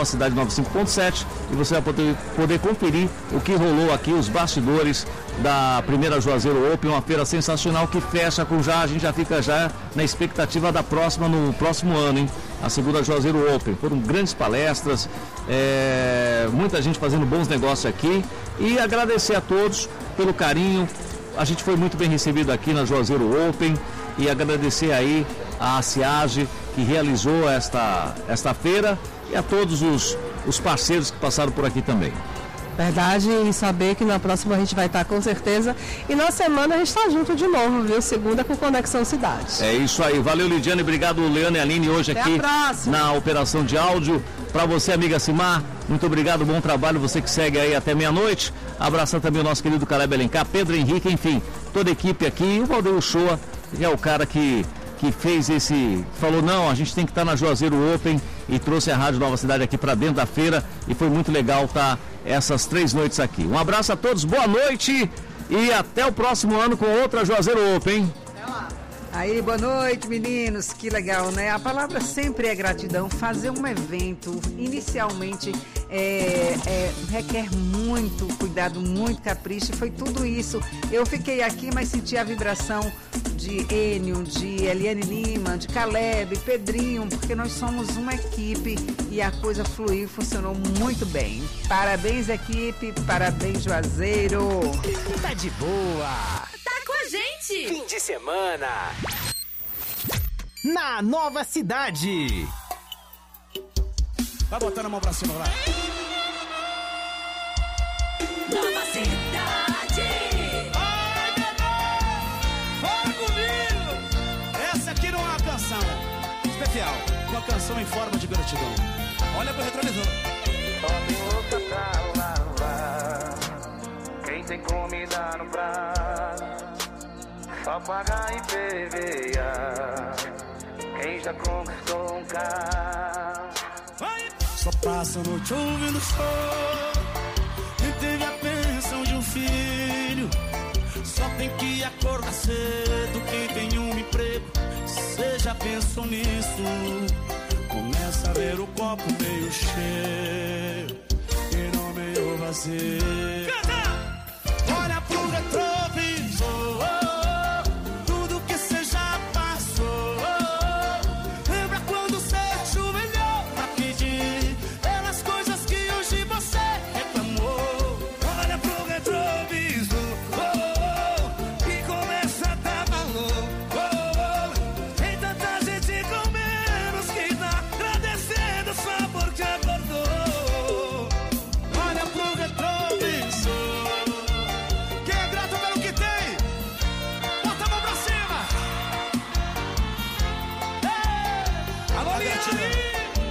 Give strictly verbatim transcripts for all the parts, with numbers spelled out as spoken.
Cidade noventa e cinco ponto sete, e você vai poder, poder conferir o que rolou aqui, os bastidores da primeira Juazeiro Open, uma feira sensacional que fecha com já, a gente já fica já na expectativa da próxima, no próximo ano, hein? A segunda Juazeiro Open. Foram grandes palestras, é, muita gente fazendo bons negócios aqui, e agradecer a todos pelo carinho. A gente foi muito bem recebido aqui na Juazeiro Open, e agradecer aí a Ciage que realizou esta, esta feira, e a todos os, os parceiros que passaram por aqui também. Verdade, e saber que na próxima a gente vai estar com certeza, e na semana a gente está junto de novo, viu? Segunda com Conexão Cidade. É isso aí, valeu Lidiane, obrigado Leandro e Aline hoje Até aqui na operação de áudio. Para você, amiga Simar, muito obrigado, bom trabalho, você que segue aí até meia-noite. Abraçar também o nosso querido Caleb Alencar, Pedro Henrique, enfim, toda a equipe aqui, e o Valdeir Uchoa, que é o cara que que fez esse, falou, não, a gente tem que estar na Juazeiro Open, e trouxe a Rádio Nova Cidade aqui para dentro da feira, e foi muito legal estar essas três noites aqui. Um abraço a todos, boa noite, e até o próximo ano com outra Juazeiro Open. Até lá. Aí, boa noite, meninos, que legal, né? A palavra sempre é gratidão. Fazer um evento, inicialmente, é, é, requer muito cuidado, muito capricho, foi tudo isso. Eu fiquei aqui, mas senti a vibração de Enio, de Eliane Lima, de Caleb, Pedrinho, porque nós somos uma equipe e a coisa fluiu e funcionou muito bem. Parabéns, equipe, parabéns, Juazeiro. Tá de boa. Tá com a gente. Fim de semana. Na Nova Cidade. Vai botando a mão pra cima, vai. Nova Cidade. Ai, bebê, fora comigo. Essa aqui não é uma canção especial, uma canção em forma de gratidão. Olha pro retrovisor. Só tem louça pra lavar, quem tem comida no prato, só paga e peveia, quem já conquistou um carro. Só passa a noite ouvindo show, quem teve a pensão de um filho, só tem que acordar cedo, quem tem um emprego, cê já pensou nisso? Começa a ver o copo meio cheio e não meio vazio. Canta! Olha pro retrovisor, tudo que cê já passou. Lembra quando cê ajoelhou pra pedir pelas coisas que hoje você reclamou? Olha pro retrovisor e começa a dar valor. Tem tanta gente com menos que tá agradecendo só porque acordou. Olha pro retrovisor, quem é grato pelo que tem, bota a mão pra cima. Ei, alô, Liane.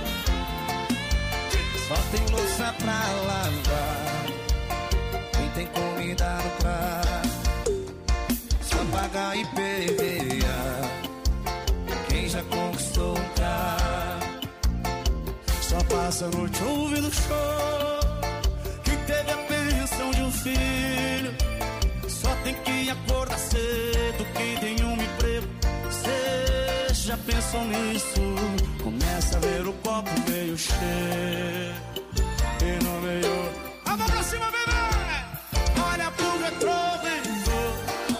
Só tem louça pra lavar, quem tem comida no prato, só paga I P V A, quem já conquistou um carro. Só passa a noite ouvindo show, quem teve a pensão de um filho, só tem que acordar cedo, quem tem um emprego, cê já pensou nisso? Começa a ver o copo meio cheio e não meio... A mão pra cima, bebê! Olha pro retrovisor.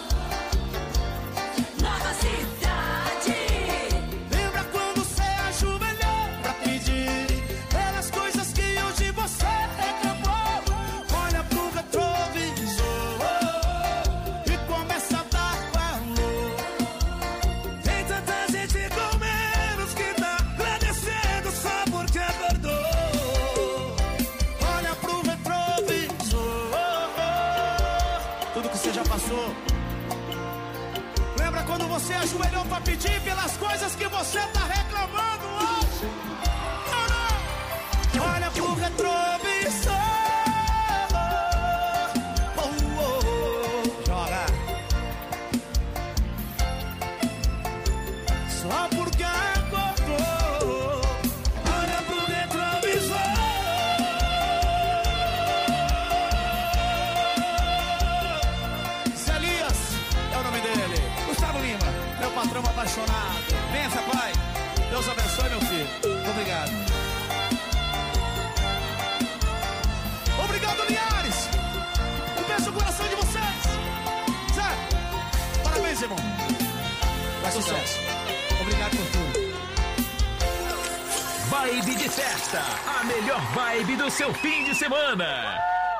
Nova Cidade. Lembra quando cê ajoelhou pra pedir pelas coisas que hoje você reclamou? Olha pro retrovisor e começa a dar valor. Tem tanta gente com menos que tá agradecendo só porque acordou. Olha pro retrovisor, tudo que você já passou. Lembra quando você ajoelhou pra pedir pelas coisas que você tá reclamando hoje? Não, não. Olha pro retrovisor. Oh, oh, oh. Joga. Só porque acordou. Olha pro retrovisor. Zé Elias é o nome dele. Gustavo Lima, meu patrão apaixonado. Bença, pai. Deus abençoe, meu Sucesso. Obrigado por tudo. Vibe de festa, a melhor vibe do seu fim de semana.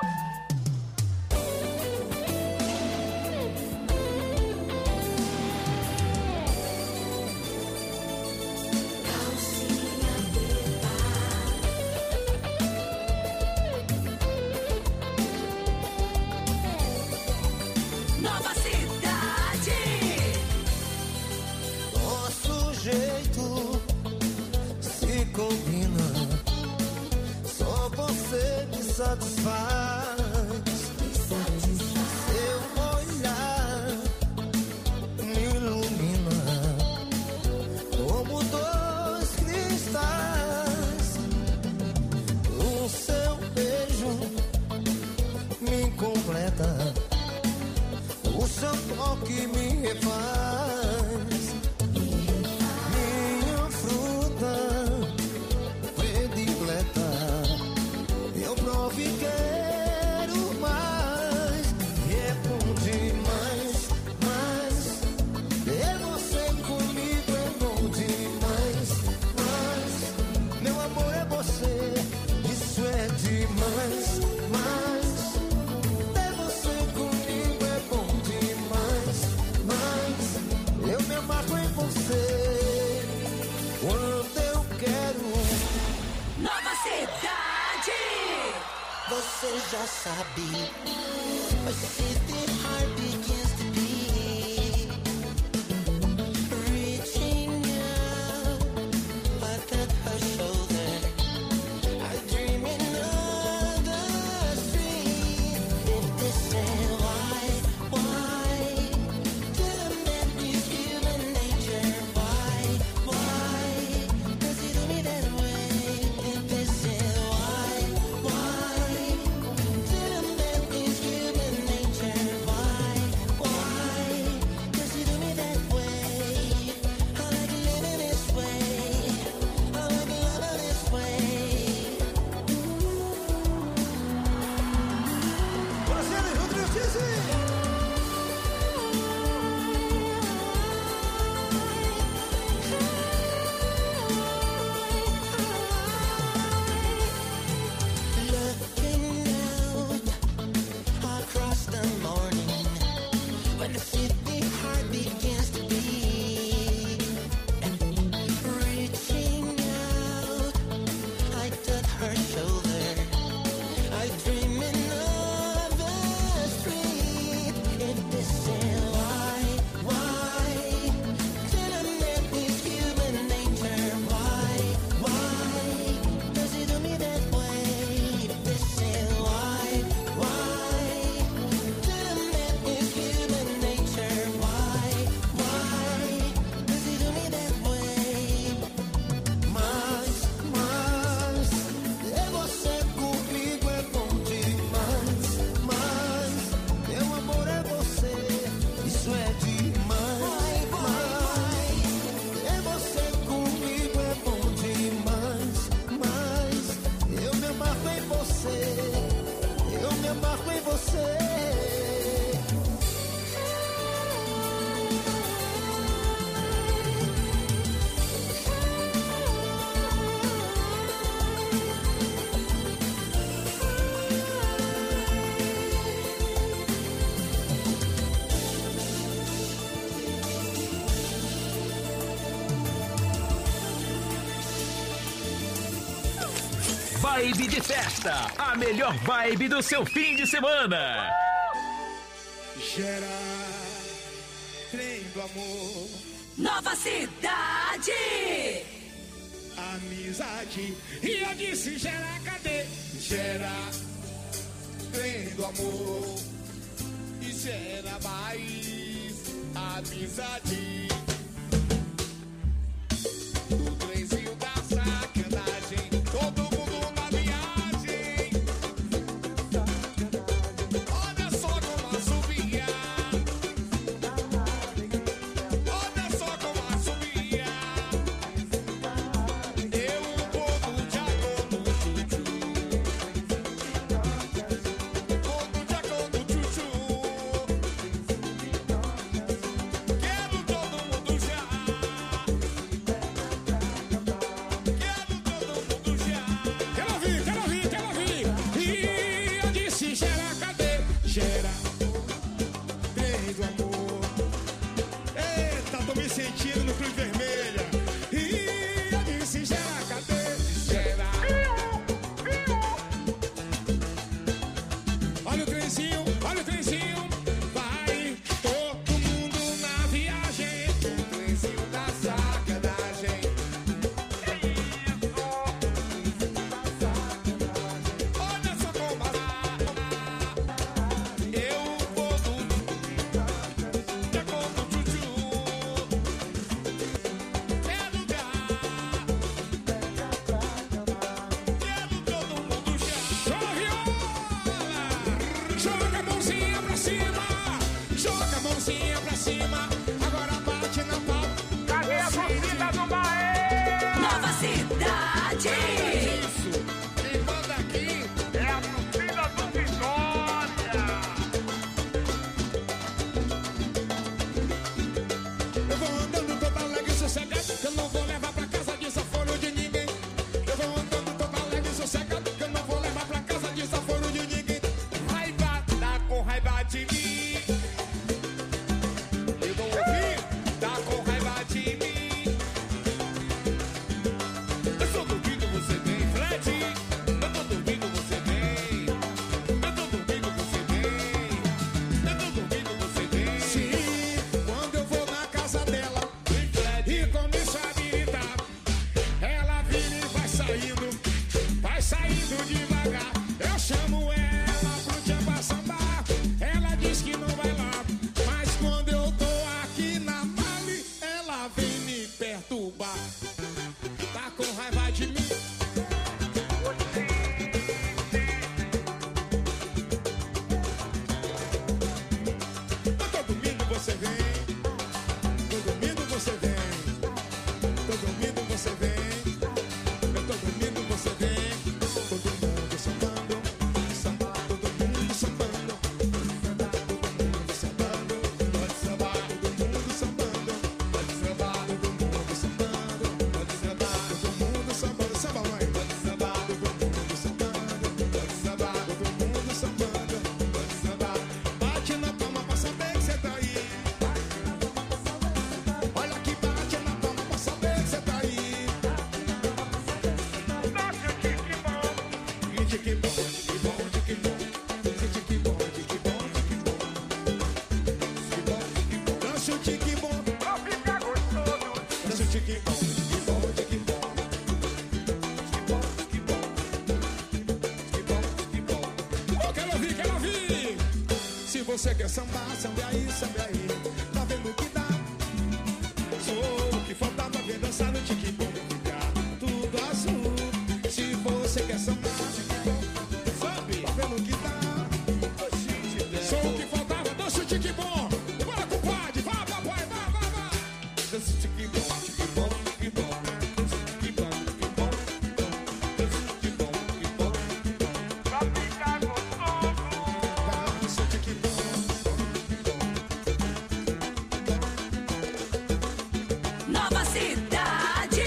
Nova Cidade. Nosso jeito se combina, só você me satisfaz. Seu olhar me ilumina como dois cristais. O seu beijo me completa, o seu toque me refaz. Minha fruta predileta, eu provo e quero mais. E é bom demais, mas ter você comigo é bom demais. Mas meu amor é você, isso é demais. Mas ter você comigo é bom demais. Mas eu me amarro em você quando eu quero. Nova Cidade. Você já sabe, but see the heart begins to beat. Reaching out, I touch her shoulder. I dream another street. If this is why, why did a man use human nature? Why, why does he do me that way? If this is why, why did a man use human nature? Why, why does he do me that way? I like living this way. I like loving this way. Brasil, Rodrigo Dizzy. Looking out across the morning, when the city heart begins to beat. Reaching out, I touch her shoulder. I dream another street. If this is why, why did I make this human nature? Why, why does he do me that way? If this is why, why did I make this human nature? Why, why does he do me that way? Mas, mas é você comigo é bom demais. Mas meu amor é você, isso é demais. Mas é você comigo é bom demais. Mas eu me amarro em você, eu me amarro em você. Vibe de festa, a melhor vibe do seu fim de semana. Gera trem do amor, Nova Cidade. amizade. E eu disse, gera, cadê? Gera trem do amor e gera mais amizade. O trenzinho da sacanagem, todo mundo na viagem. Olha só como assobia, olha só como assobia. Eu, o povo de agono, chuchu. Povo de agono, chuchu. Quero todo mundo tique bom, tique bom, tique bom. Tique bom, tique bom, tique bom. Tique bom, tique bom. Dança o tique bom pra ficar gostoso. Dança o tique bom, tique bom, tique bom. Tique bom, tique bom. Tique bom, tique bom. Oh, quero ouvir, quero ouvir. Se você quer sambar, sambe aí, sambe aí. Tá vendo que dá? Sou o que faltava ver dançar no tique bom. Ficar tudo azul. Se você quer sambar, tique bom, sambe. Tá vendo que dá? Sou o que faltava, dança o tique bom. Bora, compadre, vá, papai, vá, vá, vá. Dança o tique bom, tique bom, tique bom. Dança o tique bom, tique bom, tique bom. Dança o tique bom, tique bom, tique bom. Pra ficar gostoso. Dança o tique bom. Nova Cidade.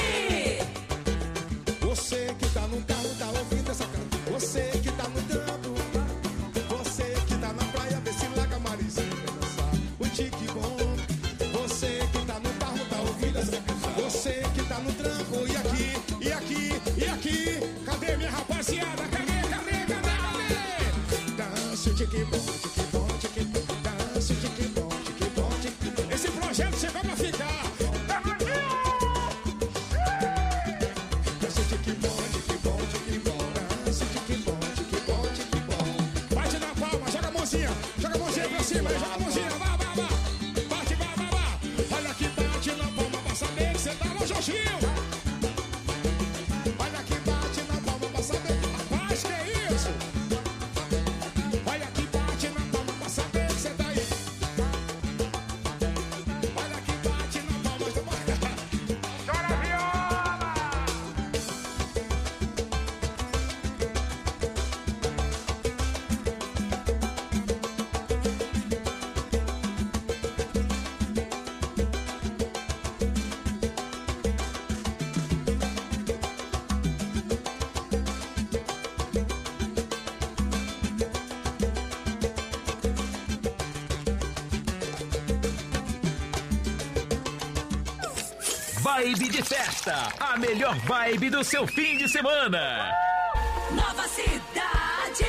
Você que tá no carro, tá ouvindo essa canção. Você que tá no trampo. Você que tá na praia, vê se larga a marizinha pra dançar o tique bom. Você que tá no carro, tá ouvindo essa canção. Você que tá no trampo, e aqui, e aqui, e aqui. Cadê minha rapaziada? Cadê, cadê, cadê, cadê? Dança o tique bom, tique bom, tique bom. Dança o tique bom, tique bom, tique bom. Esse projeto chegou pra ficar. Dança o tique bom, tique bom, tique bom. Dança o tique bom, tique bom, tique bom. Bate na palma, joga a mãozinha. Joga a mãozinha pra cima, aí, joga a mãozinha. Vá, vá, vá. Bate, vá, vá, vá. Olha que bate na palma pra saber que você tá no Jorginho. Olha que bate na palma pra saber. Rapaz, que é isso? Olha que bate na palma pra saber que você tá aí. Olha que bate na palma. Chora viola! Vibe de festa, a melhor vibe do seu fim de semana. Nova Cidade.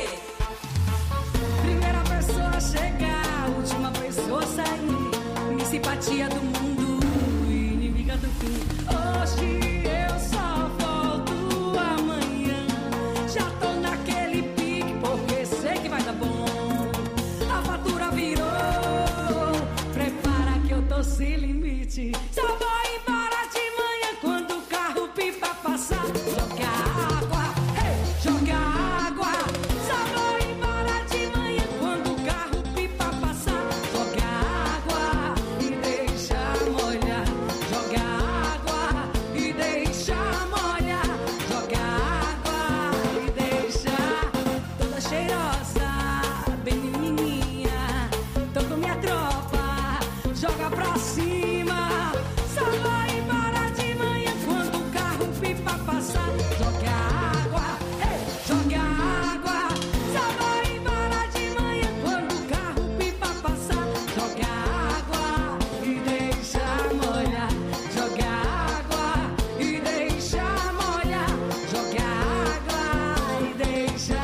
Primeira pessoa a chegar, última pessoa a sair. Minha simpatia do mundo, inimiga do fim. Hoje eu só volto amanhã. Já tô naquele pique, porque sei que vai dar bom. A fatura virou, prepara que eu tô sem limite. Só vou embora de manhã quando o carro pipa passar. Joga água, hey, joga água. Só vou embora de manhã quando o carro pipa passar. Joga água e deixa molhar. Joga água e deixa molhar. Joga água e deixa toda cheirosa, bem menininha. Tô com minha tropa, joga pra cima. Só vou embora de manhã quando o carro pipa passar. Joga água, hey, joga água. Só vou embora de manhã quando o carro pipa passar. Joga água e deixa molhar. Joga água e deixa molhar. Joga água e deixa.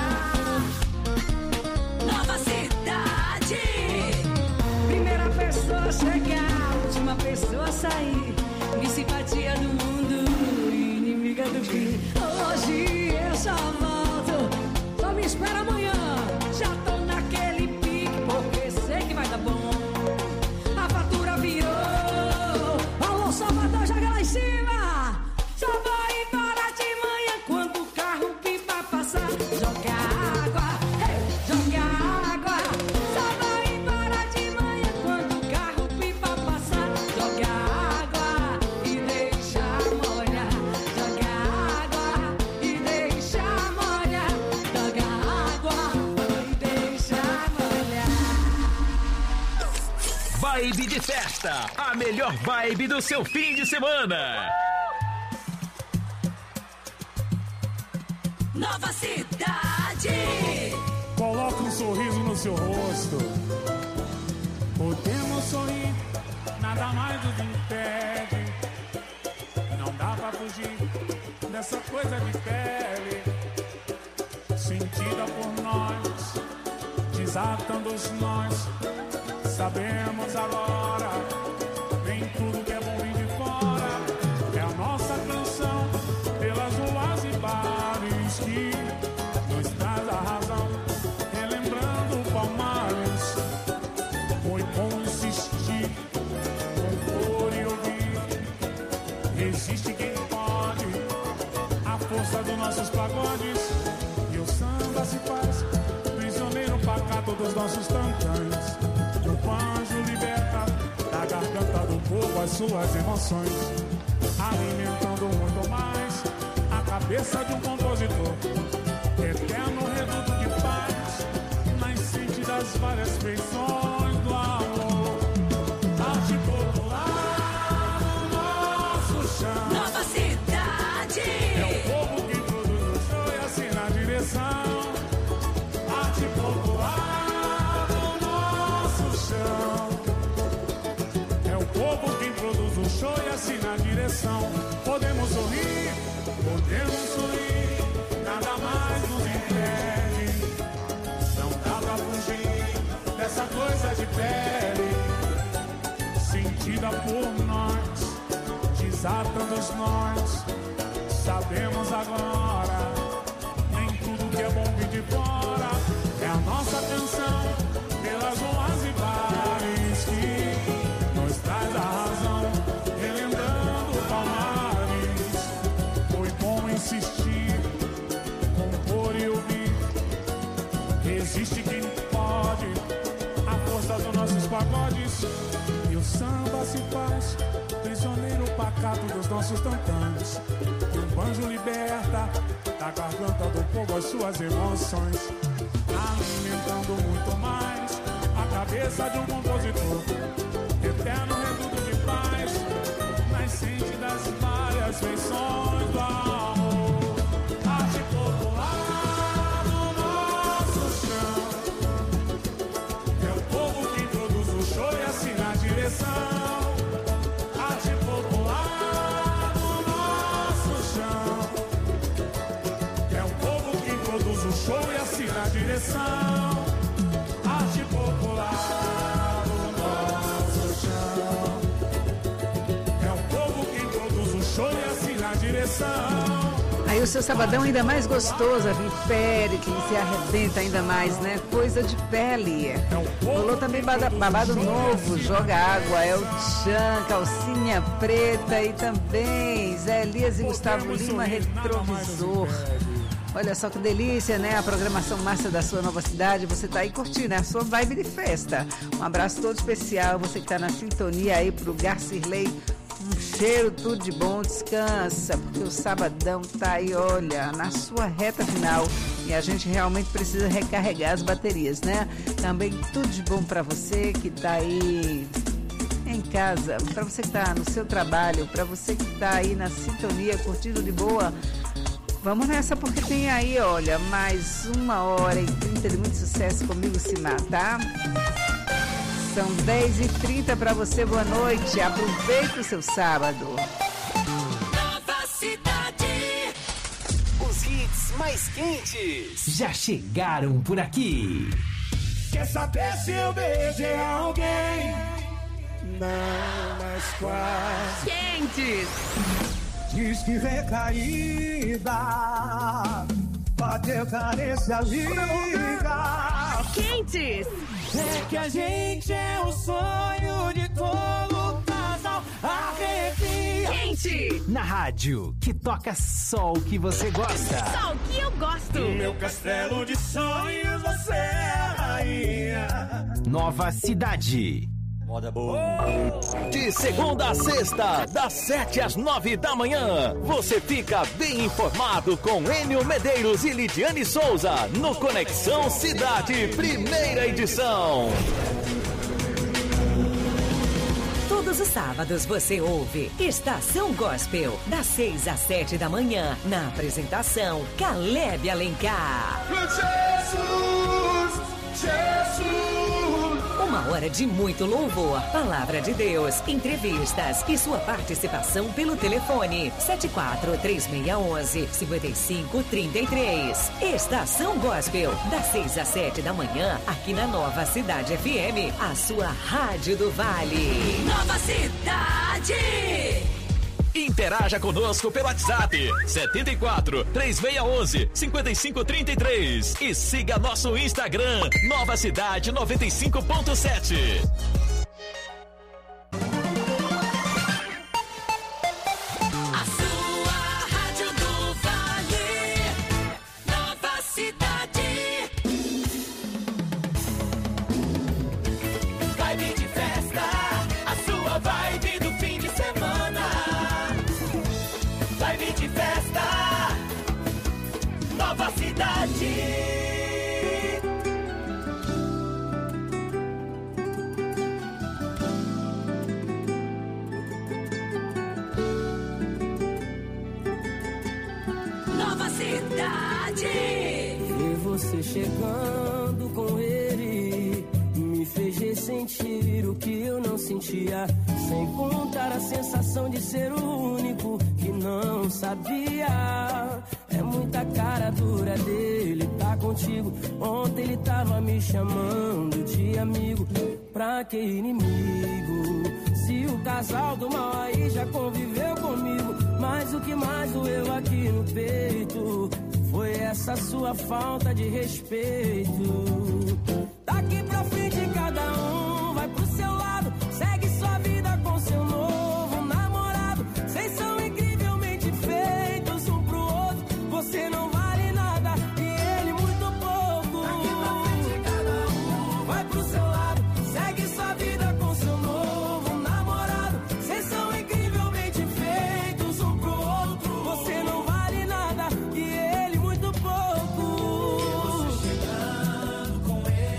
Nova Cidade. Primeira pessoa a chegar, última pessoa a sair. Minha simpatia do mundo, inimiga do fim. Hoje eu só volto, só me espera amanhã. Já tô naquele pique, porque sei que vai dar bom. A fatura virou, alô Salvador, joga lá em cima. Só vou embora de manhã quando o carro pipa passar. Joga água, hey, joga água. Só vou embora de manhã quando o carro pipa passar. Joga água e deixa molhar. Joga água e deixa molhar. Joga água e deixa molhar. Vibe de festa, a melhor vibe do seu fim de semana. Nova Cidade. Coloca um sorriso no seu rosto. Podemos sorrir, nada mais nos impede. Não dá pra fugir dessa coisa de pele. sentida por nós, desatando os nós. Sabemos agora, nem tudo que é bom vem de fora. É a nossa canção pelas ruas e bares que nos traz a razão. Relembrando palmares, foi bom insistir, compor e ouvir. Existe quem pode, a força dos nossos pagodes. E o samba se faz prisioneiro pacato dos nossos tantãs. O anjo liberta da garganta do povo as suas emoções, alimentando muito mais a cabeça de um compositor. Eterno reduto de paz, nascente das várias feições do amor. Arte popular no nosso chão. Nova cidade. É o povo que produz o show e assina a direção. Arte popular no nosso chão. É o povo quem produz o show e assina a direção. Podemos sorrir, podemos sorrir, nada mais nos impede. Não dá pra fugir dessa coisa de pele, sentida por nós, desatando os nós. Sabemos agora, nem tudo que é bom vem de fora. É a nossa canção pelas ruas e bares que nos traz a razão. Relembrando palmares, foi bom insistir, compor e ouvir. Existe quem pode, a força dos nossos pagodes. E o samba se faz prisioneiro pacato dos nossos tantãs. E o banjo liberta da garganta do povo as suas emoções, alimentando muito mais a cabeça de um compositor. Eterno reduto de paz, nascente das várias feições do amor. Arte popular no nosso chão. É o povo quem produz o show e assina a direção. Arte popular no nosso chão. É o povo quem produz o show e assina a direção. Arte popular no nosso chão. É o povo quem produz o show e assina a direção. Aí o seu sabadão ainda mais gostoso, a Vipéricles se arrebenta ainda mais, né? Coisa de pele. Rolou também bada- babado novo, Joga Água, El Chan, Calcinha Preta e também Zé Elias e Gustavo Lima, Retrovisor. Olha só que delícia, né? A programação massa da sua nova cidade. Você tá aí curtindo, é a sua vibe de festa. Um abraço todo especial, você que tá na sintonia aí pro Garcirley. Um cheiro, tudo de bom, descansa, porque o sabadão tá aí, olha, na sua reta final e a gente realmente precisa recarregar as baterias, né? Também tudo de bom para você que tá aí em casa, para você que tá no seu trabalho, para você que tá aí na sintonia, curtindo de boa. Vamos nessa porque tem aí, olha, mais uma hora e trinta de muito sucesso comigo, Simar, tá? São dez e trinta para você, boa noite. Aproveite o seu sábado. Nova cidade. Os hits mais quentes já chegaram por aqui. Quer saber se eu beijei alguém? Não, mas quase. Quentes. Diz que recaída, bateu carência, liga. Quentes. É que a gente é o sonho de todo casal. Arrepia. Quente. Na rádio que toca só o que você gosta. Só o que eu gosto. No meu castelo de sonhos você é a rainha. Nova Cidade. Moda boa. De segunda a sexta, das sete às nove da manhã, você fica bem informado com Enio Medeiros e Lidiane Souza no Conexão Cidade, primeira edição. Todos os sábados você ouve Estação Gospel, das seis às sete da manhã, na apresentação Caleb Alencar. Jesus, Jesus. Uma hora de muito louvor, palavra de Deus, entrevistas e sua participação pelo telefone sete quatro três seis um um cinco cinco três três. Estação Gospel, das seis às sete da manhã, aqui na Nova Cidade F M, a sua Rádio do Vale. Nova Cidade. Interaja conosco pelo WhatsApp sete quatro três seis um um cinco cinco três três e siga nosso Instagram Nova Cidade noventa e cinco ponto sete. A sua Rádio do Vale. Nova Cidade. Vibe de festa, a sua vibe do fim de semana. Vibe de festa, Nova Cidade. Nova Cidade. Ver você chegando com ele me fez ressentir o que eu não sentia. Sem contar a sensação de ser o único que não sabia. É muita cara dura dele, tá contigo. Ontem ele tava me chamando de amigo. Pra que inimigo? Se o casal do mal aí já conviveu comigo. Mas o que mais doeu aqui no peito foi essa sua falta de respeito. Daqui pra frente cada um vai pro seu lado. Segue sua vida com seu novo namorado. Vocês são incrivelmente feitos um pro outro. Você não vale nada e ele muito pouco. Daqui pra frente cada um vai pro seu lado. Segue sua vida com seu novo namorado. Vocês são incrivelmente feitos um pro outro. Você não vale nada e ele muito pouco. Você chegando com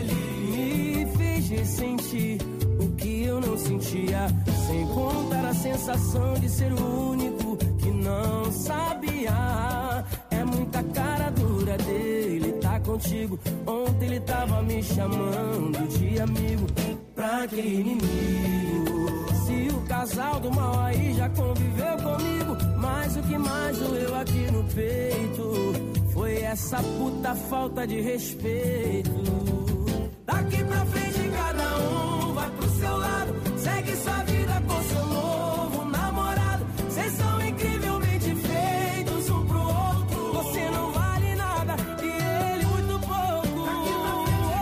ele me fez ressentir o que eu não sentia. Sem contar a sensação de ser o único que não sabia. É muita cara dura dele, tá contigo. Ontem ele tava me chamando de amigo. Pra que inimigo? Se o casal do mal aí já conviveu comigo. Mas o que mais doeu aqui no peito foi essa puta falta de respeito. Daqui pra frente cada um vai pro seu lado. Segue sua vida com seu novo namorado. Vocês são incrivelmente feitos um pro outro. Você não vale nada e ele muito pouco. Daqui pra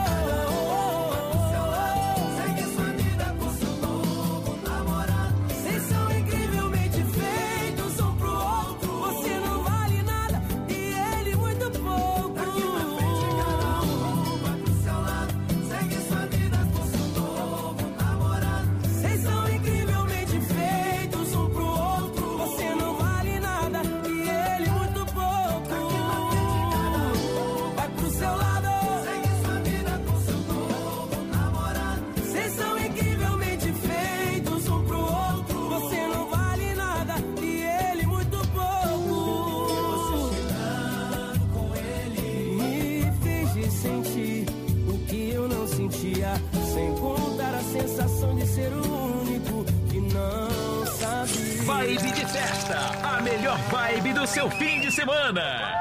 frente cada um vai pro seu lado. Segue sua vida com seu novo namorado. Vocês são incrivelmente feitos um pro outro. Você não vale nada e ele muito pouco. Daqui pra frente cada um vai pro seu lado. Segue sua vida com seu novo namorado. Vocês são incrivelmente feitos um pro outro. Você não vale nada e ele muito pouco. Daqui pra frente cada um vai pro seu lado. Segue sua vida com seu novo namorado. Vocês são incrivelmente feitos um pro outro. Você não vale nada e ele muito pouco. Você chegando com ele me fez ressentir o que eu não sentia. Sem contar a sensação de ser o único que não sabia. Vibe de festa, a melhor vibe do seu fim de semana.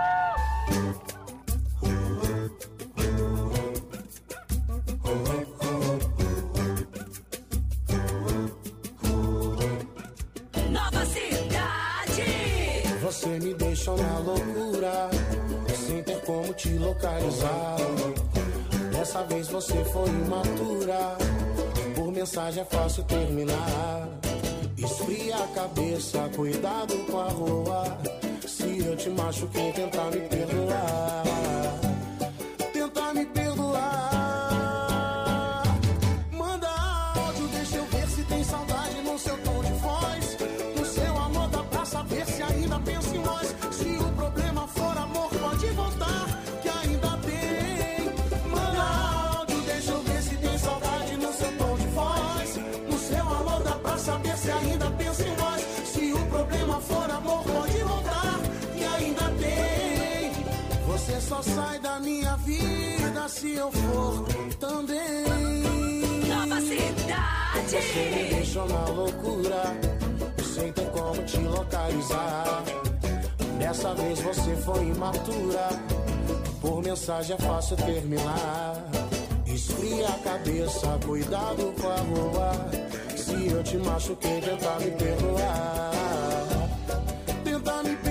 Nova Cidade. Você me deixou na loucura, sem ter como te localizar. Dessa vez você foi imatura, por mensagem é fácil terminar. Esfria a cabeça, cuidado com a rua. Se eu te machuquei, tentar me perdoar. Tentar me perdoar. Manda áudio, deixa eu ver se tem saudade no seu tom de voz. No seu amor dá pra saber se ainda pensa em nós. Se o problema for amor, pode voltar, que ainda tem. Manda áudio, deixa eu ver se tem saudade no seu tom de voz. No seu amor dá pra saber se ainda pensa em nós. Se o problema for amor, pode voltar, que ainda tem. Você sai da minha vida se eu for também. Nova Cidade. Você me deixou na loucura, sem ter como te localizar. Dessa vez você foi imatura, por mensagem é fácil terminar. Esfria a cabeça, cuidado com a rua. Se eu te machuquei, tenta me perdoar. Tenta me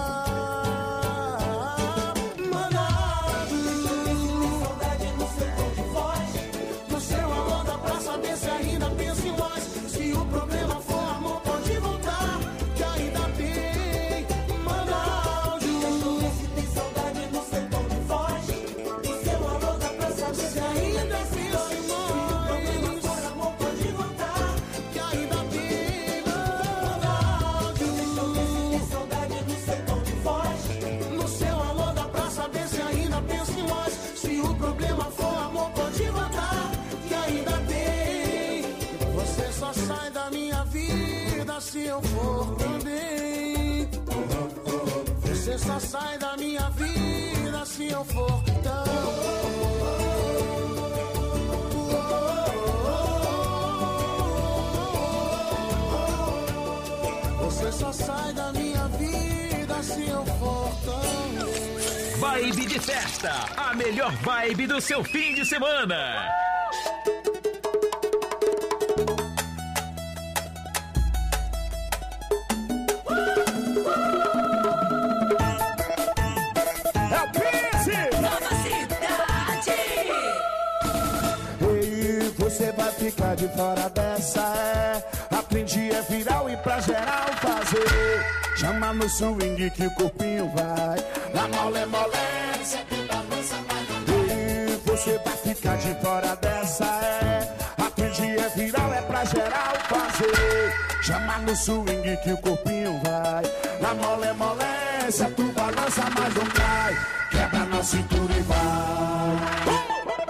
perdoar. Manda áudio, saudade no seu tom de voz. No seu alô dá pra saber se ainda pensa em nós. Se o problema for amor, pode voltar, que ainda tem. Manda áudio, se tem saudade no seu tom de voz. No seu alô dá pra saber se ainda pensa em nós. Se o problema for amor, pode voltar, que ainda tem. Manda áudio, se tem saudade no seu tom de voz. No seu alô dá pra saber se ainda pensa em nós. Se o problema for amor, pode voltar, que ainda tem. Você só sai da minha vida se eu for também. Você só sai da minha vida se eu for também. Você só sai da minha vida se eu for também. Vibe de festa, a melhor vibe do seu fim de semana. É o Prince! Nova Cidade. E você vai ficar de fora dessa, é. Aprendi é viral e pra geral fazer. Chama no swing que o corpinho vai. Na mole molência que balança mais. E você vai ficar de fora dessa, é. Aprendi é viral é pra geral fazer. Chama no swing que o corpinho vai. Na mole molência tu balança mas não cai. Quebra na cintura e vai.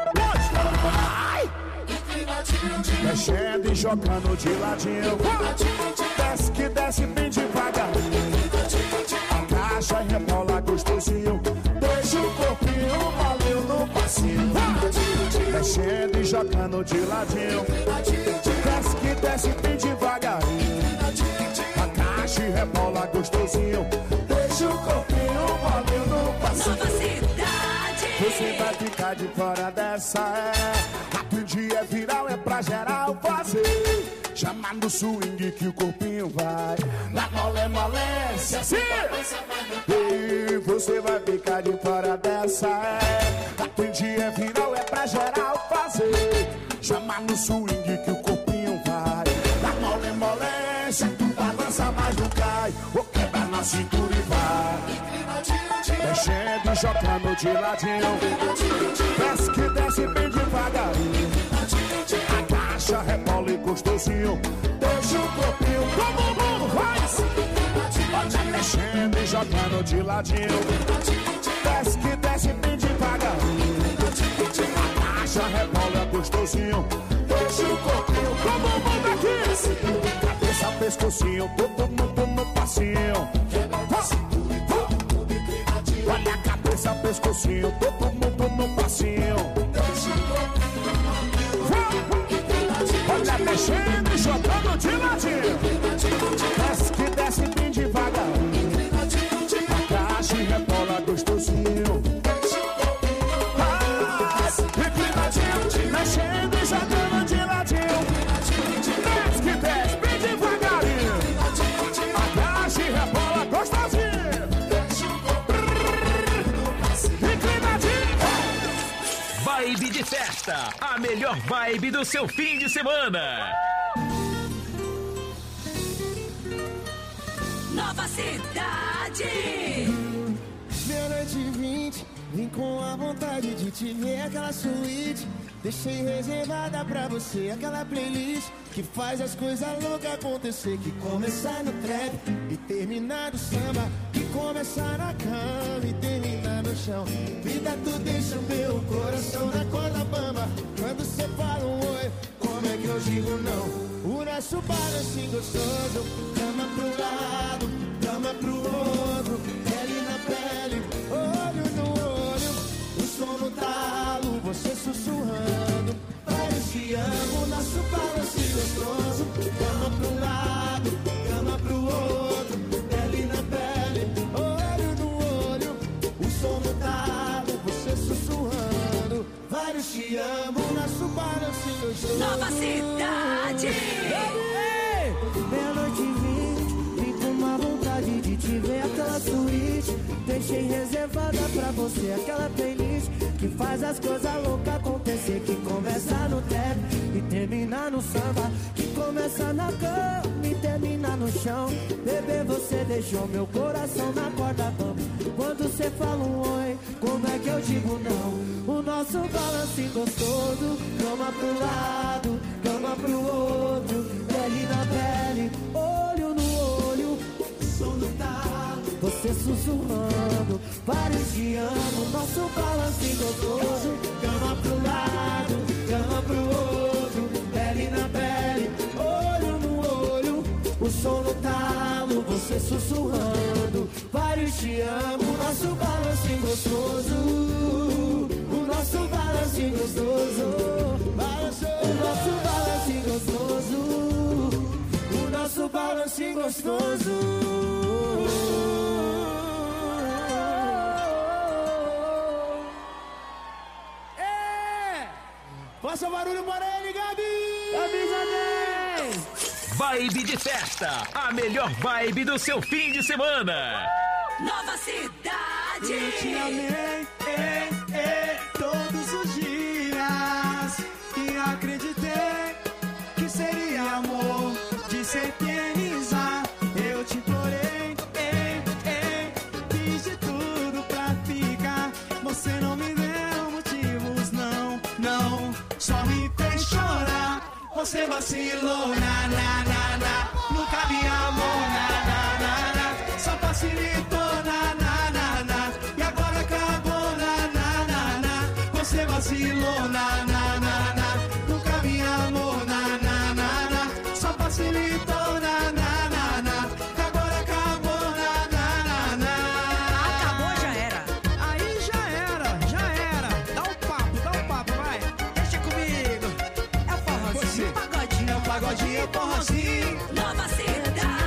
Mexendo e jogando de ladinho. Desce que desce bem devagar. Agacha e rebola gostosinho. Deixa o corpinho valeu no passinho. Mexendo e jogando de ladinho. Desce que desce bem devagarinho. Agacha e rebola gostosinho. Deixa o corpinho valeu no passinho. Nova Cidade. Você vai ficar de fora dessa, é. Aprendi é viral, é pra geral fazer. Chama no swing que o corpinho vai. Na mole molência, sim. E você vai ficar de fora dessa, é. Aprendi é viral, é pra geral fazer. Chama no swing que o corpinho vai. Na mole molência, tu balança mas não cai. Ou quebra na cintura e vai. Mexendo e jogando de ladinho. Desce que desce bem devagarinho. Agacha, rebola e gostosinho. Deixa o corpinho, todo mundo faz. Olha mexendo e jogando de ladinho. Desce que desce bem devagarinho. Agacha, rebola e gostosinho. Deixa o corpinho, todo mundo aqui. Cabeça, pescocinho, todo mundo no passinho. Olha a cabeça, pescocinho, todo mundo no passinho. Olha mexendo e jogando de ladinho. Desce que desce bem devagarinho. Agacha e rebola gostosinho. Ah, inclinadinho, mexendo e jogando de ladinho. Desce que desce bem devagarinho. Agacha e rebola gostosinho. Vibe de festa, a melhor vibe do seu fim de semana. Nova Cidade. Meia-noite e vinte, vim com a vontade de te ver aquela suíte. Deixei reservada pra você aquela playlist que faz as coisas loucas acontecer. Que começar no trap e terminar no samba. Que começar na cama e terminar no chão. Vida, tu deixa o meu coração na corda bamba. Quando cê fala um oi, como é que eu digo não? O nosso balancinho gostoso, cama pro lado, cama pro outro, pele na pele, olho no olho. vários te amo, nosso balanço gostoso. Nova Cidade. Ei, meia-noite e vinte, vim com uma vontade de te ver, aquela suíte. Deixei reservada pra você aquela playlist que faz as coisas loucas acontecer, que começa no trap e termina no samba, que começa na cama e termina no chão. Bebê, você deixou meu coração na corda bamba. Quando você fala um oi, como é que eu digo não? O nosso balanço gostoso, cama pro lado, cama pro outro, pele na pele, olho no olho, som no talo, você sussurrando, vários te amo, nosso balanço gostoso, cama pro lado, cama pro outro, pele na pele, olho no olho, o som no talo, você sussurrando, vários te amo, nosso balanço gostoso. O nosso balanço gostoso, o nosso balanço gostoso, o nosso balanço gostoso. É! Faça barulho para ele, Gabi! Avisa bem! Vibe de festa, a melhor vibe do seu fim de semana. Nova Cidade. Eu te amei, ei, ei, todos os dias e acreditei que seria amor de se eternizar. Eu te implorei, ei, ei, fiz de tudo pra ficar. Você não me deu motivos, não, não, só me fez chorar. Você vacilou, na, na, na, na, nunca me amou, na, na, na, na, só facilitou, na, na, na, na, e agora acabou, na, na, na, na, você vacilou, na, na, na, na, nunca me amou, na, na, na, na, só facilitou, na, na, na, na, e agora acabou, na, na, na, na. Acabou, já era. Aí já era, já era. Dá um papo, dá um papo, vai. Deixa comigo. É o forrozinho, pagodinho. É o pagodinho, é o forrozinho. Nova Cidade.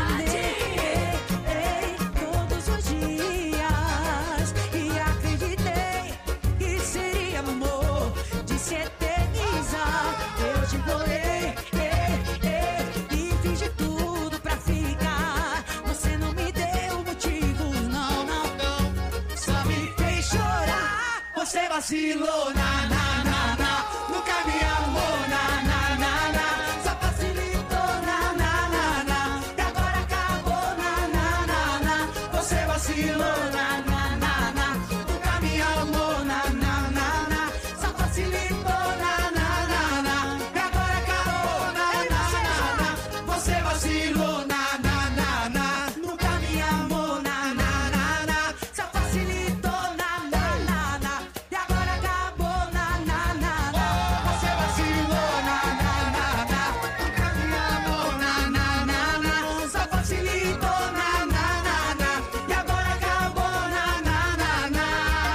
Todos os dias e acreditei que seria amor de se eternizar. Eu te implorei, ei, ei, e fiz de tudo pra ficar. Você não me deu motivos, não, não, não, só me fez chorar. Você vacilou, na, na, na, na, nunca me amou, na, na, na, na, só facilitou, na, na, na, na, e agora acabou, na, na, na, na, você vacilou, na, na, na, na, nunca me amou, na, na, na, na, só facilitou, na, na, na, na, e agora acabou, na, na, na, na, você vacilou, na, na, na, na, nunca me amou, na, na, na, na, só facilitou, na, na, na, na, e agora acabou, na, na, na, na, você vacilou, na, na, na, na, nunca me amou, na, na, na, na, só facilitou, na, na, na, na, e agora acabou, na, na, na, na.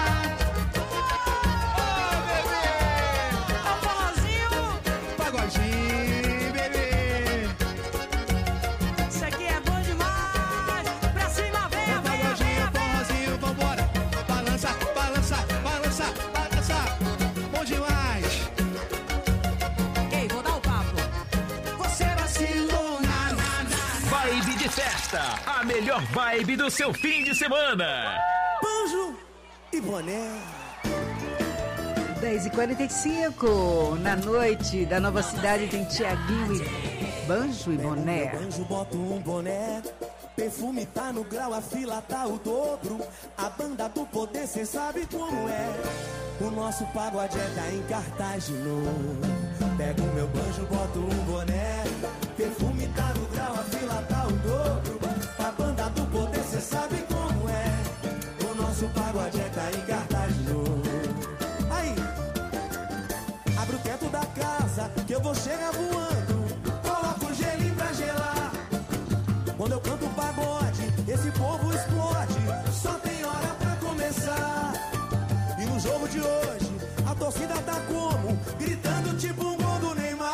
Ô, bebê! É o forrozinho. Pagodinho, bebê! Isso aqui é bom demais. Pra cima, É venha, venha, pagodinho, venha, venha. forrozinho, vambora! Balança, balança, balança, balança! Bom demais! Ei, vou dar o papo. Você vacilou, na, na, na. Vibe de festa, a melhor vibe do seu fim de semana. Banjo e boné. dez e quarenta e cinco, na noite da Nova Cidade tem Tiaguinho e Banjo e Boné. Meu banjo, boto um boné. Perfume tá no grau, a fila tá o dobro. A banda do poder, cê sabe como é. O nosso pagode é tá em cartaz de novo. Pego o meu banjo, boto um boné. Perfume tá no grau, a fila tá o dobro. A banda do poder, cê sabe como é. O nosso pagode é tá em cartaz de novo. Aí, abre o teto da casa, que eu vou chegar voando. Coloca o gelinho pra gelar. Quando eu canto pagode, esse povo explode. Só tem hora pra começar. E no jogo de hoje, a torcida tá como? Gritando tipo um gol do Neymar.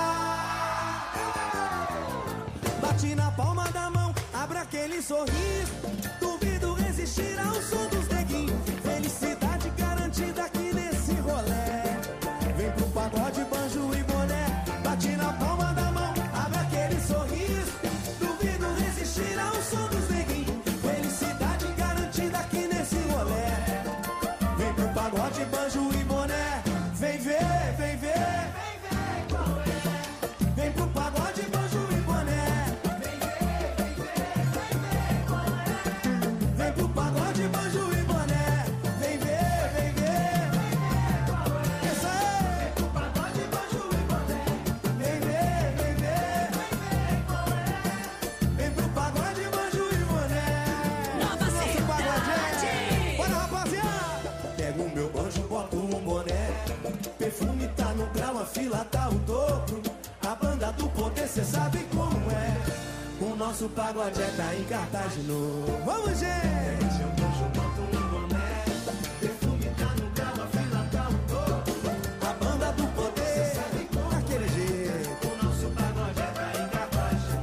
Bate na palma da mão, abre aquele sorriso. Duvido resistir ao som dos neguinhos. Felicidade garantida aqui nesse rolê. nosso pagode é tá em cartaz de novo. Vamos, gente! Seu banjo bota um boné, perfume tá no grau, a fila tá um todo. A banda do poder, sabe como daquele jeito. O nosso pagode é tá em cartaz de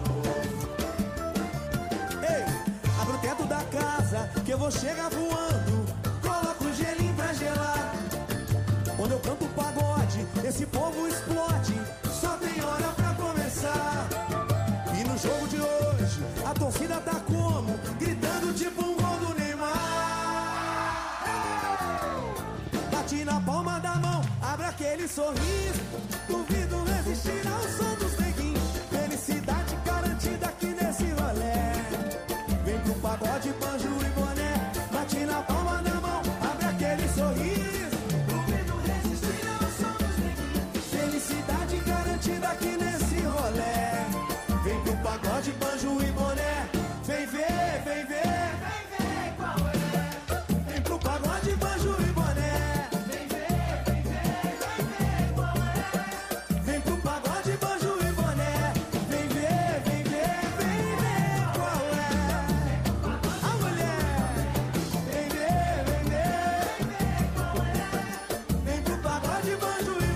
novo. Ei, abre o teto da casa, que eu vou chegar voando. Coloca o gelinho pra gelar. Quando eu canto pagode, esse povo explode. Só tem hora pra começar. E no jogo de hoje, a torcida tá como? Gritando tipo um gol do Neymar. Bate na palma da mão, abre aquele sorriso. Duvido resistir ao som dos neguinhos. Felicidade garantida aqui nesse rolê. Vem pro pagode, banjo e boné. Bate na palma da mão, abre aquele sorriso. Duvido resistir ao som dos neguinhos. Felicidade garantida aqui nesse rolê. Vem pro pagode, banjo e boné. Vem ver, vem ver, vem ver qual é. Vem pro pagode, banjo e boné. Vem ver, vem ver, vem ver qual é. Vem pro pagode, banjo e boné. Vem ver, vem ver, vem ver qual é. A mulher. Vem ver, vem ver, vem ver qual é. Vem pro pagode, banjo e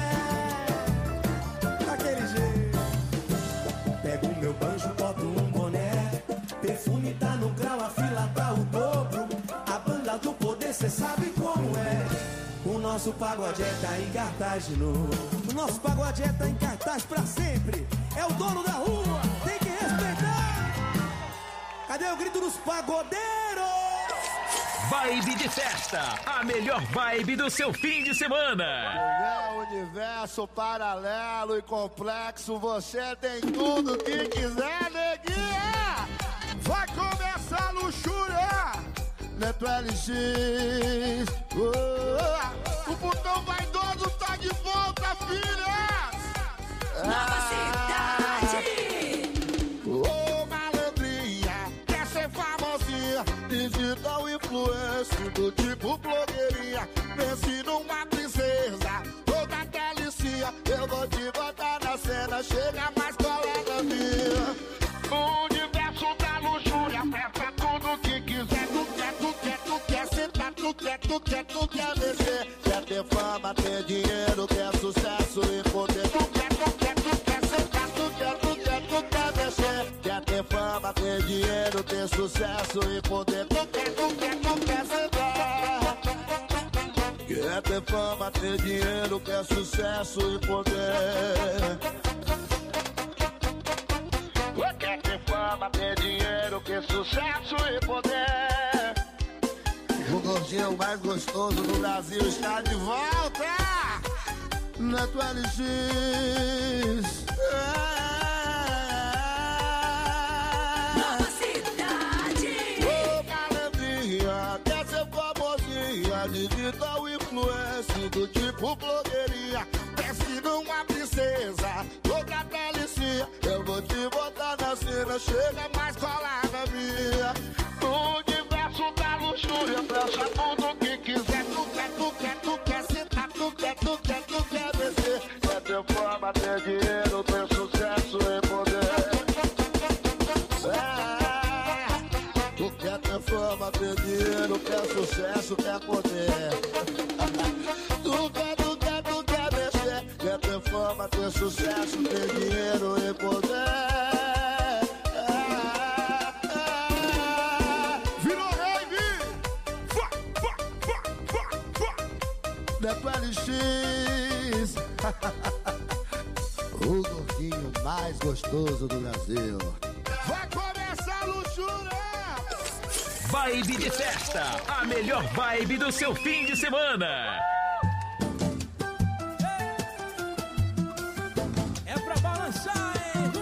boné. Daquele jeito. Pego o meu banjo, boto um boné. Perfume tá no grau, a fila tá o dobro. A banda do poder, cê sabe como é. O nosso pagode é tá em cartaz de novo. O nosso pagode é tá em cartaz pra sempre. É o dono da rua, tem que respeitar. Cadê o grito dos pagodeiros? Vibe de festa, a melhor vibe do seu fim de semana. É universo paralelo e complexo, você tem tudo que quiser, neguinha. Vai começar a luxúria, Neto L X. Oh, o botão vaidoso tá de volta, filha. Nova cidade. Ô, malandrinha, quer ser famosinha, digital influencer do tipo blogueirinha. Pense numa princesa, toda delicinha. Eu vou te botar na cena, chega mais colega minha. O universo da luxúria, peça tudo que quiser. Tu quer, tu quer, tu quer sentar, tu quer, tu quer, tu quer mexer. Quer ter fama, ter dinheiro, quer sucesso e poder. Tu quer, tu quer, tu quer sentar, tu quer, tu quer, tu quer mexer. Quer ter fama, ter dinheiro, ter sucesso e poder. Tu quer, tu quer, tu quer sentar. Quer ter fama, ter dinheiro, quer sucesso e poder. Quer ter fama, ter dinheiro, quer sucesso e poder. O gordinho mais gostoso do Brasil está de volta. Neto L X. Nova cidade. Ô, malandrinha, quer ser famosinha, digital influencer do tipo blogueirinha. Desce numa princesa, toda delicinha. Eu vou te botar na cena, chega mais colada minha. No universo da luxúria, peça tudo que quiser. Tu quer, tu quer, tu quer sentar, tu quer, tu quer, tu quer descer. Quer ter fama, ter dinheiro, ter sucesso e poder. É, tu quer ter fama, ter dinheiro, quer sucesso, quer poder. Tu quer, tu quer, tu quer mexer. Quer ter fama, ter sucesso, ter dinheiro e poder. Neto L X. O gordinho mais gostoso do Brasil. Vai começar a luxúria. Vibe de festa, a melhor vibe do seu fim de semana. É pra balançar, hein?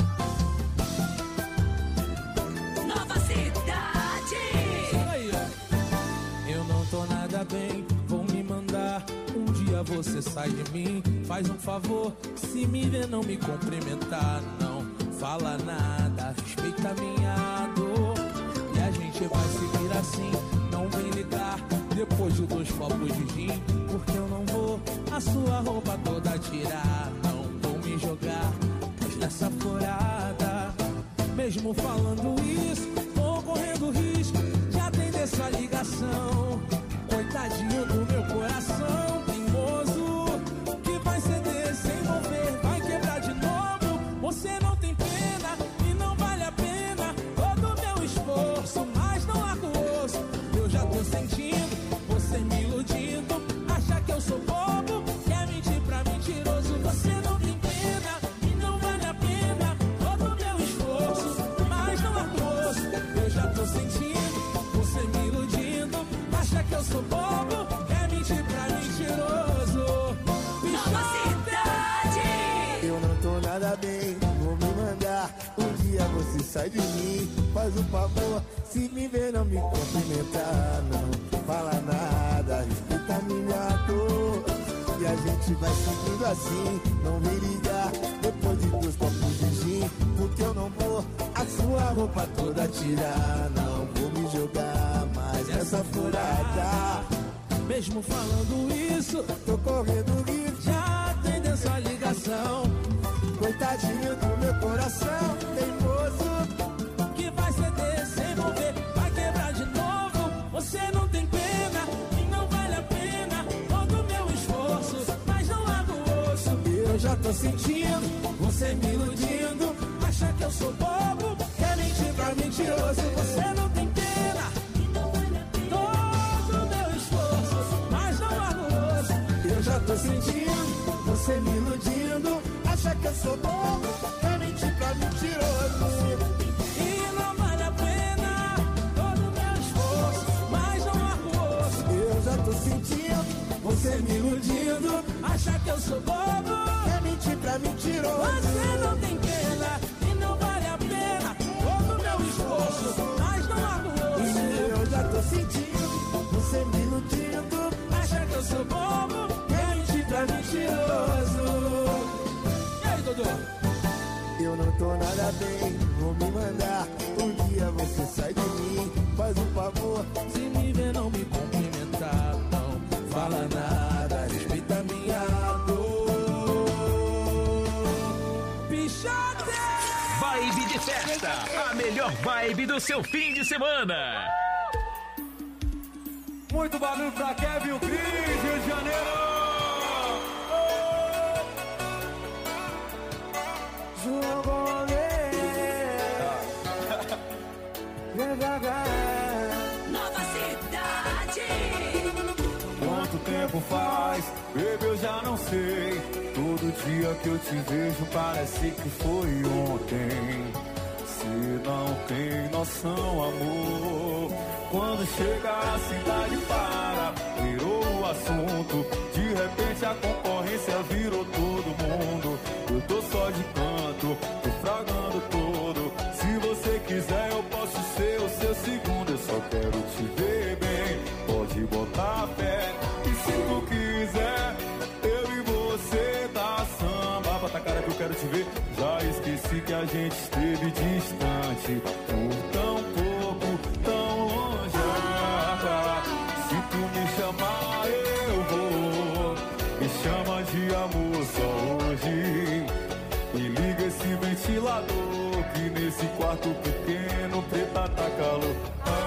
Nova cidade. Aí, ó. Eu não tô nada bem, vão me mandar. Um dia você sai de mim, faz um favor. Se me ver, não me cumprimentar, não fala nada, respeita minha dor. E a gente vai seguir assim, não vem ligar depois de dois copos de gin, porque eu não vou a sua roupa toda tirar. Não vou me jogar nessa furada, mesmo Mesmo falando isso, tô correndo risco de atender sua ligação. Coitadinho do meu coração teimoso, que vai ceder sem mover, vai quebrar de novo. Você não tem pena e não vale a pena todo o meu esforço, mas não largo o osso. Eu já tô sentindo você me iludindo, acha que eu sou bobo, quer mentir pra mentiroso. Você não tem pena e não vale a pena todo o meu esforço, mas não largo o osso. Eu já tô sentindo você me iludindo, acha que eu sou bobo, quer mentir pra mentiroso. Nova cidade. Eu não tô nada bem, vou me mandar. Um dia você sai de mim, faz o favor, se me ver não me cumprimentar. Não fala nada, respeita minha dor. E a gente vai seguindo assim, não me ligar depois de dois copos de gin, porque eu não vou a sua roupa toda tirar. Não vou me jogar mais nessa furada. Mesmo falando isso, tô correndo risco já atendeu sua ligação. Coitadinho do meu coração teimoso, que vai ceder sem mover, vai quebrar de novo. Você não tem pena e não vale a pena todo o meu esforço, mas não largo o osso. Eu já tô sentindo você me iludindo, acha que eu sou bobo, quer mentir pra mentiroso. Você não tem pena e não vale a pena todo o meu esforço, mas não largo o osso. Eu já tô sentindo você me iludindo, acha que eu sou bobo, quer mentir pra mentiroso. E não vale a pena todo o meu esforço, mas não largo o osso. Eu já tô sentindo você me iludindo, acha que eu sou bobo, quer mentir pra mentiroso. Você não tem pena e não vale a pena todo o meu esforço, mas não largo o osso. Eu já tô sentindo você me iludindo, acha que eu sou bobo, quer mentir pra mentiroso. eu não tô nada bem, vou me mandar. Um dia você sai de mim, faz um favor, se me ver não me cumprimentar, não fala nada, respeita minha dor. Pichote! Vibe de festa, a melhor vibe do seu fim de semana. Muito barulho pra Kevin, o Cris, Rio de Janeiro. João Gomes, Nova cidade. Quanto tempo faz, baby, eu já não sei. Todo dia que eu te vejo parece que foi ontem. Se não tem noção, amor, quando chega a cidade para, virou o assunto. De repente a concorrência virou todo mundo. Eu tô só de canto, tô fragando todo. Se você quiser eu posso ser o seu segundo. Eu só quero te ver bem, pode botar fé. E se tu quiser, eu e você dá samba. Bota a cara que eu quero te ver. Já esqueci que a gente esteve distante por tão pouco, tão longe. Se tu me chamar eu vou. Me chama de amor só hoje. E liga esse ventilador, que nesse quarto pequeno preta tá calor.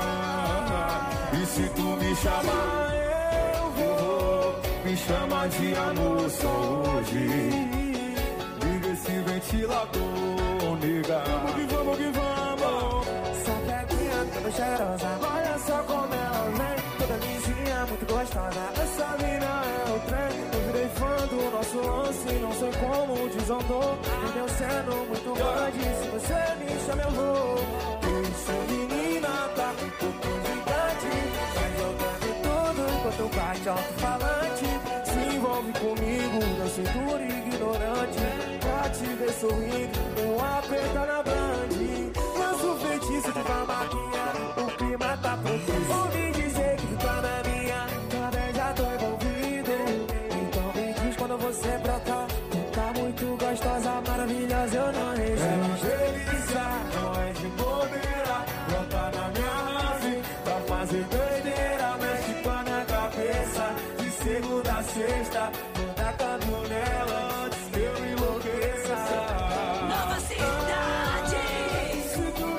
Ah, e se tu me chamar eu vou. Me chama de amor só hoje. Liga esse ventilador, nega. Vamos que vamos que vamos. Sapequinha toda cheirosa, olha só como ela vem. Toda lisinha, muito gostosa. Essa mina é o trem. Eu virei fã do nosso lance, não sei como desandou. Me deu sendo muito grande, se você me chama eu vou. Isso, menina, tá com pouco de idade. Vai jogando tudo enquanto eu bate alto-falante. Se envolve comigo, na cintura ignorante. Pra te ver sorrindo, um aperta na band. Lança o feitiço de farmaquinha, o clima tá propício. Ouvi dizer que tu tá na minha, também já tô envolvido. Então me diz quando você brotar. Tu tá muito gostosa, maravilhosa, eu não resisto. É uma delícia, não é de bobeira. Brota na minha nave, pra fazer doideira. Mexe com a minha cabeça, de segunda a sexta. Tô tacando nela antes que eu enlouqueça. Nova cidade. Se tu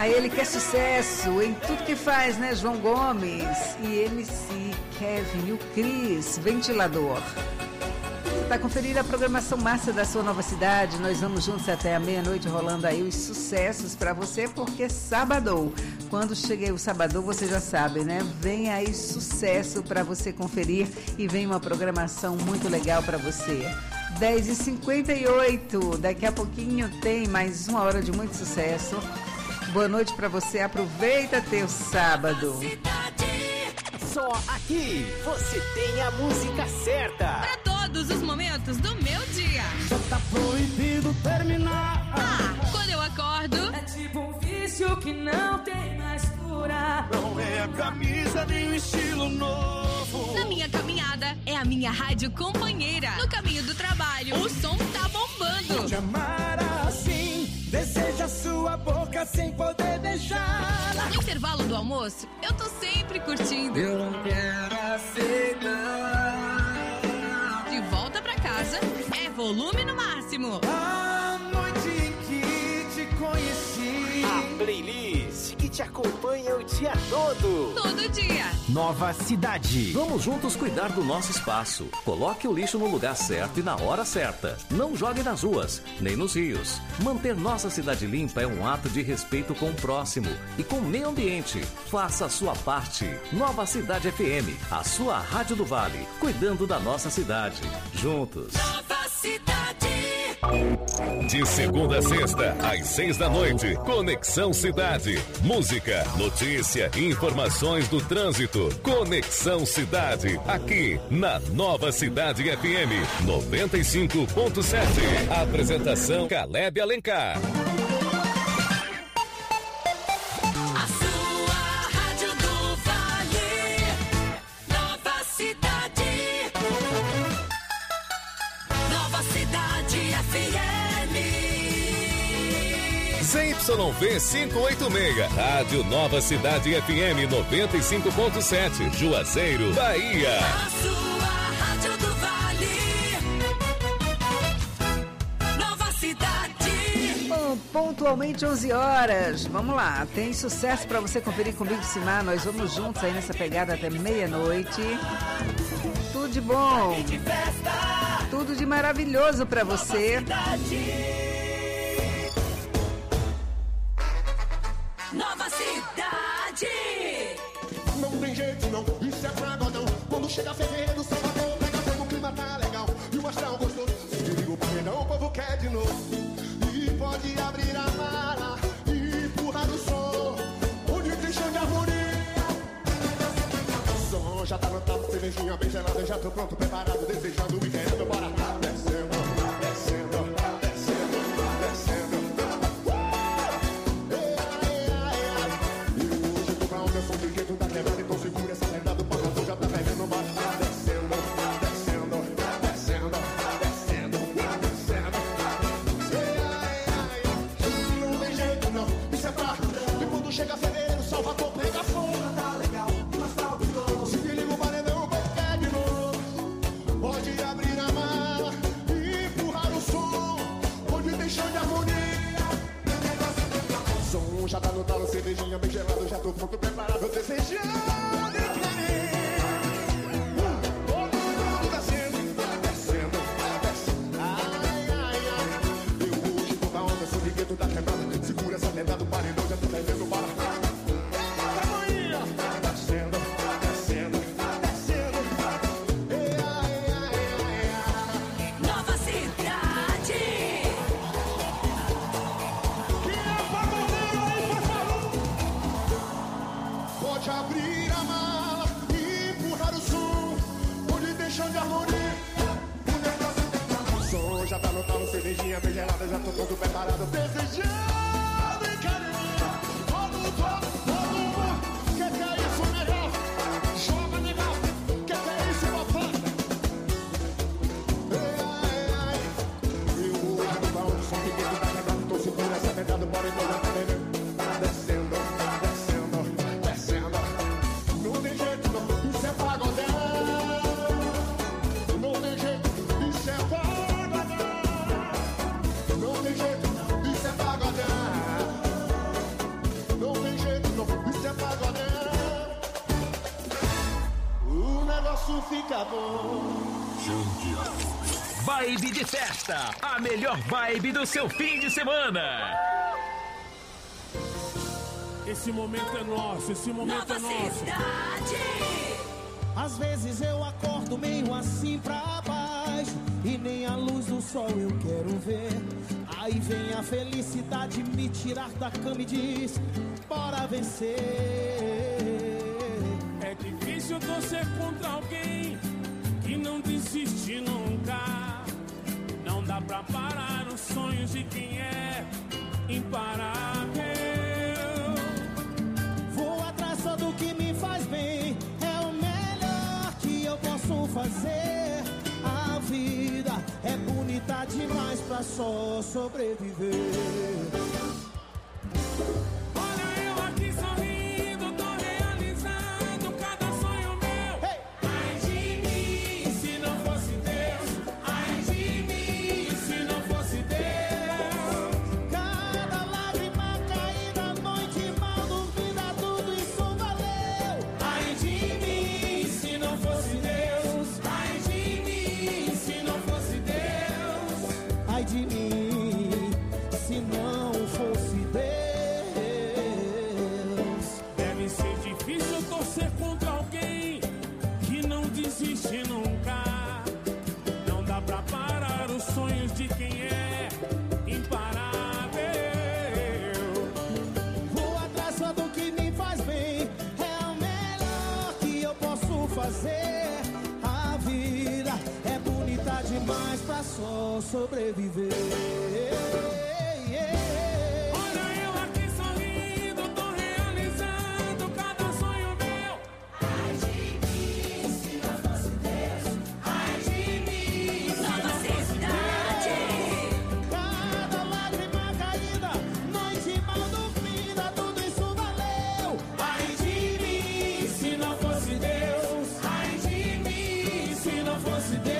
Aí ele quer sucesso em tudo que faz, né? João Gomes e M C Kevin e o Cris, Ventilador. Você tá conferindo a programação massa da sua nova cidade. Nós vamos juntos até a meia-noite rolando aí os sucessos pra você, porque sábado, quando cheguei o sábado, você já sabe, né? Vem aí sucesso pra você conferir e vem uma programação muito legal pra você. dez e cinquenta e oito, daqui a pouquinho tem mais uma hora de muito sucesso. Boa noite pra você, aproveita teu sábado. Só aqui você tem a música certa. Pra todos os momentos do meu dia. Já tá proibido terminar. Ah, quando eu acordo. É tipo um vício que não tem mais cura. Não é a camisa nem o estilo novo. Na minha caminhada, é a minha rádio companheira. No caminho do trabalho, o som tá bombando. Te amar assim, deseja sua boca sem poder deixar. No intervalo do almoço, eu tô sempre curtindo. Eu não quero aceitar. De volta pra casa, é volume no máximo. A noite em que te conheci. A playlist que te acompanha o dia todo. Todo dia. Nova Cidade. Vamos juntos cuidar do nosso espaço. Coloque o lixo no lugar certo e na hora certa. Não jogue nas ruas, nem nos rios. Manter nossa cidade limpa é um ato de respeito com o próximo e com o meio ambiente. Faça a sua parte. Nova Cidade F M, a sua rádio do Vale, cuidando da nossa cidade. Juntos. Nova Cidade. De segunda a sexta, às seis da noite, Conexão Cidade. Música, notícia e informações do trânsito. Conexão Cidade, aqui na Nova Cidade F M noventa e cinco ponto sete. Apresentação Caleb Alencar. A sua rádio do Vale. Nova Cidade. Nova Cidade F M. Z Y V quinhentos e oitenta e seis, Rádio Nova Cidade F M noventa e cinco ponto sete, Juazeiro, Bahia. A sua rádio do Vale. Nova Cidade. Bom, pontualmente onze horas. Vamos lá, tem sucesso pra você conferir comigo, Simar. Nós vamos juntos aí nessa pegada até meia-noite. Tudo de bom. Tudo de maravilhoso pra você. Nova Cidade. Não tem jeito não, isso é pagodão. Quando chega fevereiro, sábado, pega fogo, o clima tá legal. E o astral gostoso, se liga o paredão, o povo quer de novo. E pode abrir a mala e empurrar o som, onde tem chão de harmonia. O som já tá lotado, cervejinha bem gelada. Eu já tô pronto, preparado, desejando e querendo. Bora descendo, descendo, descendo, descendo. Eu sou de jeito da quebrada, então segura essa merda do pagador, já tá pegando bala. Descendo, descendo, descendo, descendo, descendo. Não tem jeito não, isso é pra. E quando chega fevereiro, Salvador pega fogo. Tá legal, mas tá gostoso. Se liga o paredão, quer de novo. Pode abrir a mala e empurrar o som, onde tem chão de harmonia. O som já tá no talo, cervejinha bem gelada, já tô pronto, preparado, desejando e querer. Todo mundo descendo, descendo, descendo. Ai, ai, ai. Eu hoje tô na onda, sou de gueto da quebrada. Segura essa merda do paredão, já tô devendo bala. Descendo, descendo, descendo. Ai, ai, ai, ai. Nova Cidade. Pode abrir a mala e empurrar o som, onde tem chão de harmonia. O som já tá no talo, cervejinha bem gelada, já tô todo preparado, desejando e querendo. Todo, todo, todo mundo. Que que é isso, negão? Joga, negão. Que que é isso, papai? Ai, ai, ai. Eu hoje no baú do som que tá quebrado, tô segurando essa medalha, bora então já tá vendo. Descendo, descendo, descendo. Não tem jeito não, isso é pagodão. Não tem jeito, isso é pagodão. Não tem jeito, isso é pagodão. fica bom. Vibe de festa, a melhor vibe do seu fim de semana. Esse momento é nosso, esse momento Nova é nosso. Cidade. Às vezes eu acordo meio assim pra baixo e nem a luz do sol eu quero ver. Aí vem a felicidade me tirar da cama e diz: bora vencer. É difícil torcer contra alguém que não desiste nunca. Não dá pra parar os sonhos de quem é imparável. Vou atrás só do que me faz bem, é o melhor que eu posso fazer. A vida é bonita demais pra só sobreviver. Olha eu aqui sorrindo, tô realizando cada sonho meu. Hey! Ai de mim, se não fosse Deus. Ai de mim, se não fosse Deus. Cada lágrima caída, noite mal dormida, tudo isso valeu. Ai de mim, se não fosse Deus. Ai de mim, se não fosse Deus. Ai de mim, se não fosse Deus. Deve ser difícil torcer contra alguém que não desiste nunca. Não dá pra parar os sonhos de quem é imparável. Vou atrás só do que me faz bem, é o melhor que eu posso fazer. A vida é bonita demais pra só sobreviver. Olha eu aqui sorrindo, tô realizando cada sonho meu. Ai de mim, se não fosse Deus. Ai de mim, se Nova não fosse Cidade. Cada lágrima caída, noite mal dormida, tudo isso valeu. Ai de mim, se não fosse Deus. Ai de mim, se não fosse Deus.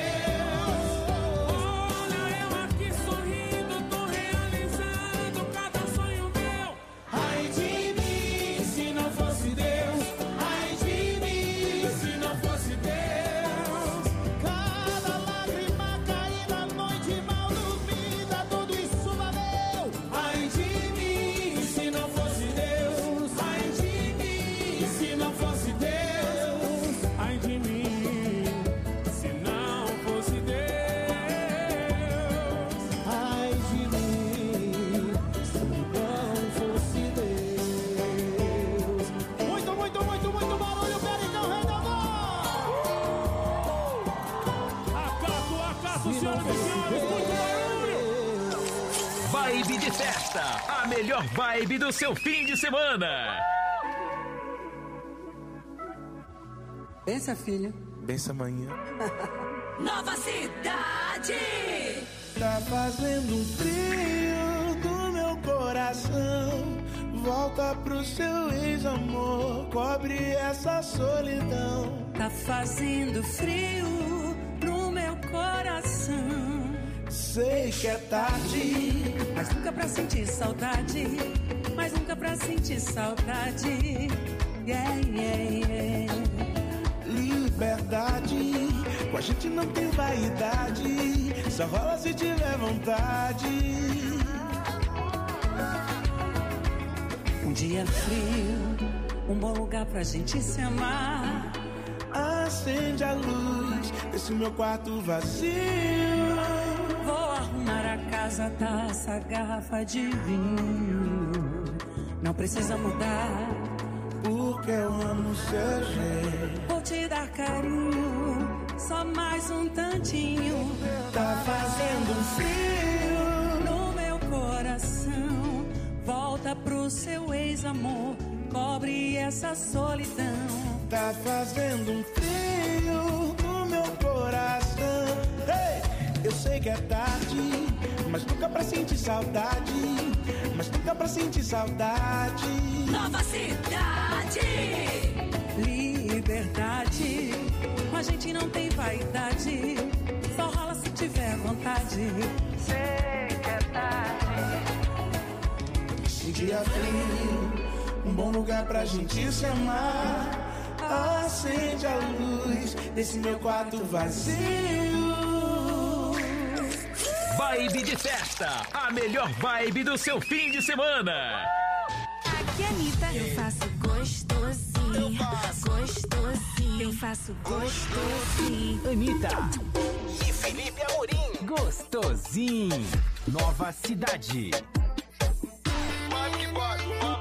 Olha eu aqui sorrindo, tô realizando cada sonho meu. Ai de mim, se não fosse Deus. Ai de mim, se não fosse Deus. Cada lágrima caída, noite mal dormida, tudo isso valeu. Ai de mim, se não fosse Deus. Ai de mim, se não fosse Deus. Ai de mim, se não fosse Deus. Ai de mim, se não fosse Deus. Muito, muito, muito, muito barulho, Pericão, rei da voz. Acaso, acaso, senhoras e senhores, muito barulho. Vibe de festa, a melhor vibe do seu fim de semana. Pensa, filho. Bença amanhã. Nova Cidade. Tá fazendo um frio do meu coração. Volta pro seu ex-amor, cobre essa solidão. Tá fazendo frio no meu coração. Sei que é tarde, Mas nunca pra sentir saudade. Mas nunca pra sentir saudade. Yeah, yeah, yeah. liberdade. Com a gente não tem vaidade, só rola se tiver vontade. Um dia frio, um bom lugar pra gente se amar. Acende a luz desse meu quarto vazio. Vou arrumar a casa, taça, garrafa de vinho. Não precisa mudar, porque eu amo seu jeito. vou te dar carinho, só mais um tantinho. Tá fazendo um frio no meu coração. Volta pro seu ex-amor, cobre essa solidão. Tá fazendo um frio no meu coração. Hey! Eu sei que é tarde, mas nunca pra sentir saudade. Mas nunca pra sentir saudade. Nova Cidade. Liberdade, com a gente não tem vaidade. Só rola se tiver vontade. Sei que é tarde. Um dia frio, um bom lugar pra gente se amar. Acende a luz desse meu quarto vazio. Vibe de festa, a melhor vibe do seu fim de semana. Aqui é a Anitta, eu faço gostosinho, gostosinho, eu faço gostosinho. Anitta e Felipe Amorim, gostosinho, Nova Cidade. Vai que vai, vai.